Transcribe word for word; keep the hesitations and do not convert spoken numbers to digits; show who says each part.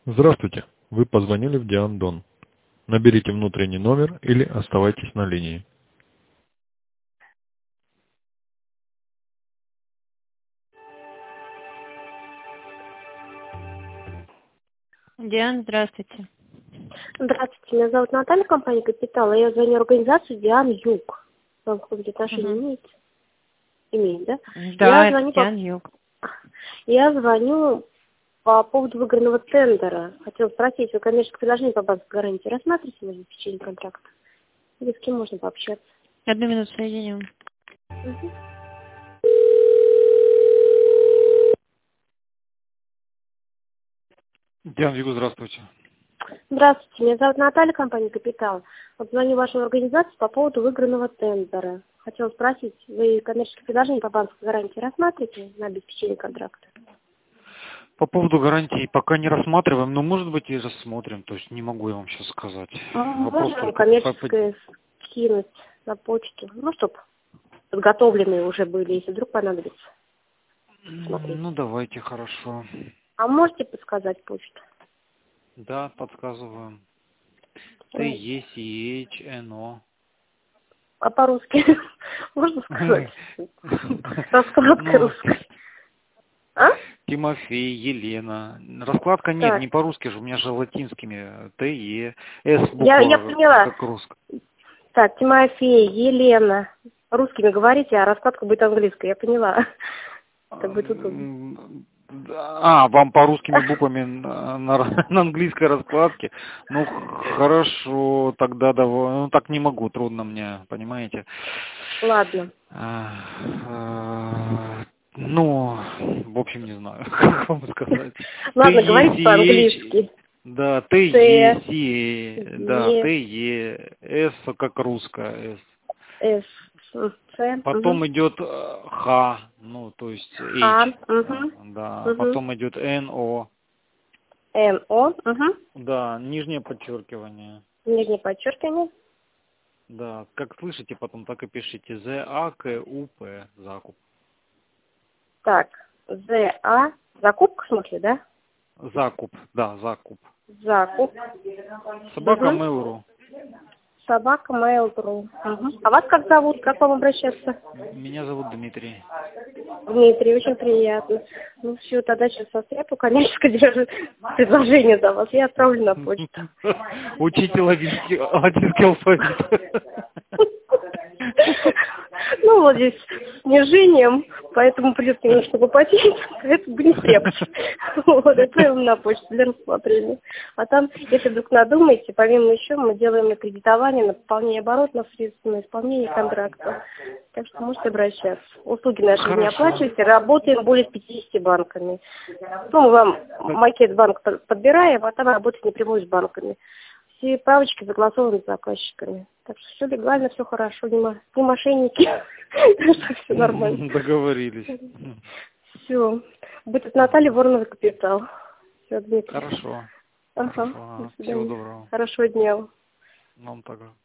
Speaker 1: Здравствуйте, вы позвонили в Диандон. Наберите внутренний номер или оставайтесь на линии.
Speaker 2: Диана, здравствуйте.
Speaker 3: Здравствуйте, меня зовут Наталья, компания «Капитал». Я звоню в организацию «Диан Юг». Вам какое-то отношение
Speaker 2: Угу.
Speaker 3: имеет? Имеет, да?
Speaker 2: Да,
Speaker 3: Я
Speaker 2: это
Speaker 3: звоню, по...
Speaker 2: Диан Юг.
Speaker 3: Я звоню по поводу выигранного тендера. Хотела спросить, вы коммерческое предложение по банковской гарантии рассматриваете на заключение контракта? Или с кем можно пообщаться?
Speaker 2: Одну минуту соединим.
Speaker 3: Мгм.
Speaker 4: Диана Югу, здравствуйте.
Speaker 3: Здравствуйте, меня зовут Наталья, компания «Капитал». Вот звоню в вашу организацию по поводу выигранного тендера. Хотела спросить, вы коммерческое предложение по банковской гарантии рассматриваете на обеспечение контракта?
Speaker 4: По поводу гарантии пока не рассматриваем, но может быть и рассмотрим, то есть не могу я вам сейчас сказать. Вопрос
Speaker 3: Можно
Speaker 4: только
Speaker 3: коммерческое скинуть на почту, ну, чтобы подготовленные уже были, если вдруг понадобится. Смотрите.
Speaker 4: Ну давайте, хорошо.
Speaker 3: А можете подсказать почту?
Speaker 4: Да, подсказываю. Т
Speaker 3: М,
Speaker 4: Е С H N O.
Speaker 3: А по-русски можно сказать? Раскладка
Speaker 4: Ну,
Speaker 3: русская. А?
Speaker 4: Тимофей, Елена. Раскладка нет,
Speaker 3: Так,
Speaker 4: не по-русски же, у меня же латинскими. Т Е, С
Speaker 3: я, я
Speaker 4: буква,
Speaker 3: поняла.
Speaker 4: как русская.
Speaker 3: Так, Тимофей, Елена. Русскими говорите, а раскладка будет английская, я поняла. Так будет удобно.
Speaker 4: А, вам по русскими буквами на, на, на английской раскладке? Ну, хорошо, тогда давай. Ну, так не могу, трудно мне, понимаете?
Speaker 3: Ладно.
Speaker 4: А, а, ну, в общем, не знаю, как вам сказать.
Speaker 3: Ладно, говорите по-английски.
Speaker 4: Да, Т, Е, С, да, Т, Е, С, как русская, С.
Speaker 3: С, С.
Speaker 4: Потом идет э, Х, ну, то есть
Speaker 3: Х.
Speaker 4: H,
Speaker 3: Угу.
Speaker 4: да.
Speaker 3: Угу.
Speaker 4: Потом идет Н, О,
Speaker 3: Н, О. Угу.
Speaker 4: да, нижнее подчеркивание.
Speaker 3: Нижнее подчеркивание.
Speaker 4: Да, как слышите, потом так и пишите. З, А, К, У, П, закуп.
Speaker 3: Так, З, А. Закупка, в смысле, да?
Speaker 4: Закуп, да, закуп.
Speaker 3: Закуп.
Speaker 4: Собака
Speaker 3: Угу.
Speaker 4: Mail.ru.
Speaker 3: Собака Mail.ru. Угу. А вас как зовут? Как вам обращаться?
Speaker 4: Меня зовут Дмитрий.
Speaker 3: Дмитрий, очень приятно. Ну все, тогда сейчас состряпаю коммерческое держи- предложение за вас. Я отправлю на почту.
Speaker 4: Учите латинский, латинский алфавит.
Speaker 3: Ну, вот здесь с снижением, поэтому придется немножко попотеть, это будет крепче. Вот, отправим на почту для рассмотрения. А там, если вдруг надумаете, помимо еще, мы делаем на кредитование, на пополнение оборотных средств, на исполнение контракта. Так что можете обращаться. Услуги наши не оплачивайте, работаем более с пятьюдесятью банками. Ну, мы вам макет банка подбираем, а там работать напрямую с банками. Все правочки согласованы с заказчиками. Так что все легально, все хорошо, не, мо- не мошенники. Так что все нормально.
Speaker 4: Договорились.
Speaker 3: Все. Будет Наталья, Воронова, Капитал. Все, Дмитрий.
Speaker 4: Хорошо.
Speaker 3: Ага.
Speaker 4: Хорошо.
Speaker 3: До
Speaker 4: Ага. Всего
Speaker 3: свидания.
Speaker 4: доброго.
Speaker 3: Хорошего дня.
Speaker 4: Вам также.